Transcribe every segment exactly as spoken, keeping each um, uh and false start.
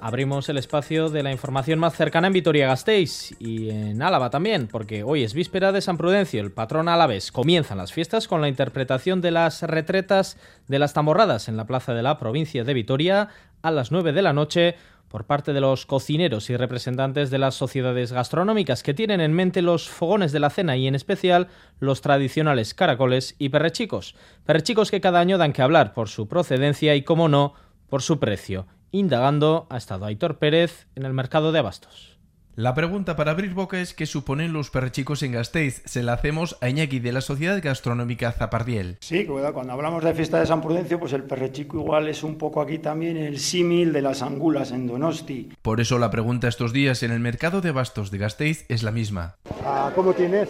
Abrimos el espacio de la información más cercana en Vitoria-Gasteiz y en Álava también, porque hoy es víspera de San Prudencio, el patrón alavés. Comienzan las fiestas con la interpretación de las retretas de las tamborradas en la plaza de la provincia de Vitoria a las nueve de la noche por parte de los cocineros y representantes de las sociedades gastronómicas que tienen en mente los fogones de la cena y en especial los tradicionales caracoles y perrechicos. Perrechicos que cada año dan que hablar por su procedencia y, como no, por su precio. Indagando ha estado Aitor Pérez en el mercado de abastos. La pregunta para abrir boca es ¿qué suponen los perrechicos en Gasteiz? Se la hacemos a Iñaki de la Sociedad Gastronómica Zapardiel. Sí, cuando hablamos de fiesta de San Prudencio, pues el perrechico igual es un poco aquí también el símil de las angulas en Donosti. Por eso la pregunta estos días en el mercado de abastos de Gasteiz es la misma. Ah, ¿cómo tienes?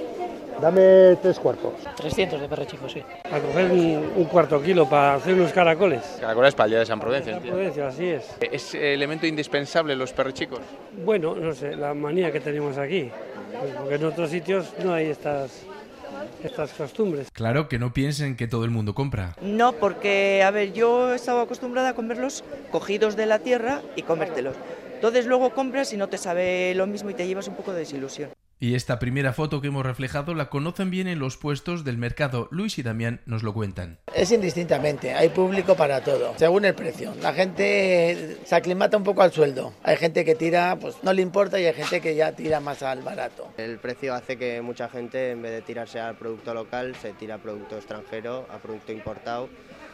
Dame tres cuartos. trescientos de perrechicos, sí. A coger un, un cuarto kilo para hacer unos caracoles. Caracoles para el día de San Prudencio. San Prudencio, así es. ¿Es elemento indispensable los perrechicos? Bueno, no sé, la manía que tenemos aquí. Porque en otros sitios no hay estas, estas costumbres. Claro que no piensen que todo el mundo compra. No, porque, a ver, yo he estado acostumbrada a comerlos cogidos de la tierra y comértelos. Entonces luego compras y no te sabe lo mismo y te llevas un poco de desilusión. Y esta primera foto que hemos reflejado la conocen bien en los puestos del mercado. Luis y Damián nos lo cuentan. Es indistintamente, hay público para todo, según el precio. La gente se aclimata un poco al sueldo. Hay gente que tira, pues no le importa, y hay gente que ya tira más al barato. El precio hace que mucha gente, en vez de tirarse al producto local, se tira a producto extranjero, a producto importado.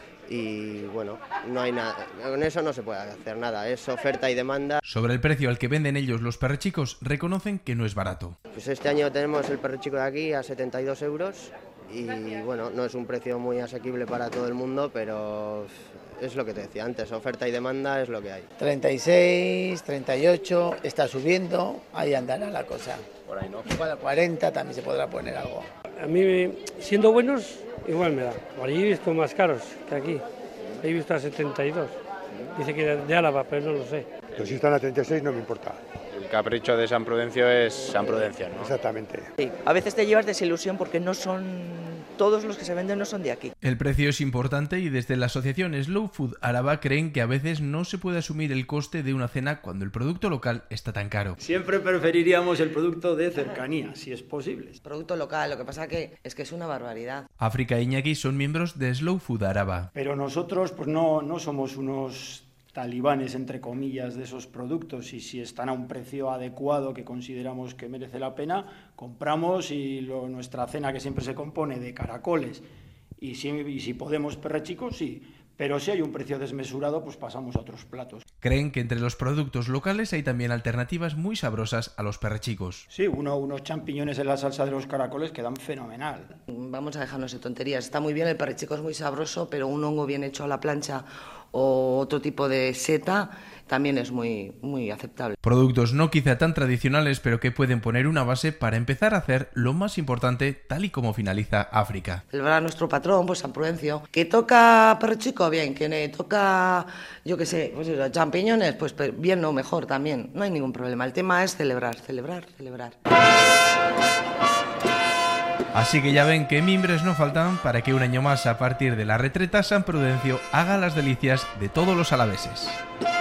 Y bueno, no hay nada, con eso no se puede hacer nada, es oferta y demanda. Sobre el precio al que venden ellos los perrechicos, reconocen que no es barato. Pues este año tenemos el perrechico de aquí a setenta y dos euros y bueno, no es un precio muy asequible para todo el mundo, pero es lo que te decía antes, oferta y demanda es lo que hay. treinta y seis, treinta y ocho, está subiendo, ahí andará la cosa. Por ahí, ¿no? Igual a cuarenta también se podrá poner algo. A mí, siendo buenos, igual me da. Por allí he visto más caros que aquí. He visto a setenta y dos. Dice que de Álava, pero no lo sé. Pero si están a treinta y seis no me importa. El capricho de San Prudencio es San Prudencio, ¿no? Exactamente. Sí, a veces te llevas desilusión porque no son... Todos los que se venden no son de aquí. El precio es importante y desde la asociación Slow Food Araba creen que a veces no se puede asumir el coste de una cena cuando el producto local está tan caro. Siempre preferiríamos el producto de cercanía, si es posible. Producto local, lo que pasa que es que es una barbaridad. África e Iñaki son miembros de Slow Food Araba. Pero nosotros pues no, no somos unos talibanes, entre comillas, de esos productos, y si están a un precio adecuado que consideramos que merece la pena, compramos, y lo, nuestra cena, que siempre se compone de caracoles, y si, y si podemos perrechicos, sí, pero si hay un precio desmesurado, pues pasamos a otros platos. Creen que entre los productos locales hay también alternativas muy sabrosas a los perrechicos. Sí, uno, unos champiñones en la salsa de los caracoles quedan fenomenal. Vamos a dejarnos de tonterías, está muy bien, el perrechico es muy sabroso, pero un hongo bien hecho a la plancha o otro tipo de seta también es muy, muy aceptable. Productos no quizá tan tradicionales, pero que pueden poner una base para empezar a hacer lo más importante, tal y como finaliza África. Celebrar a nuestro patrón, pues San Prudencio. ¿Que toca perrechico? Bien. ¿Que toca, yo qué sé, pues champiñones? Pues bien, no, mejor también. No hay ningún problema. El tema es celebrar, celebrar, celebrar. Así que ya ven que mimbres no faltan para que un año más, a partir de la retreta, San Prudencio haga las delicias de todos los alaveses.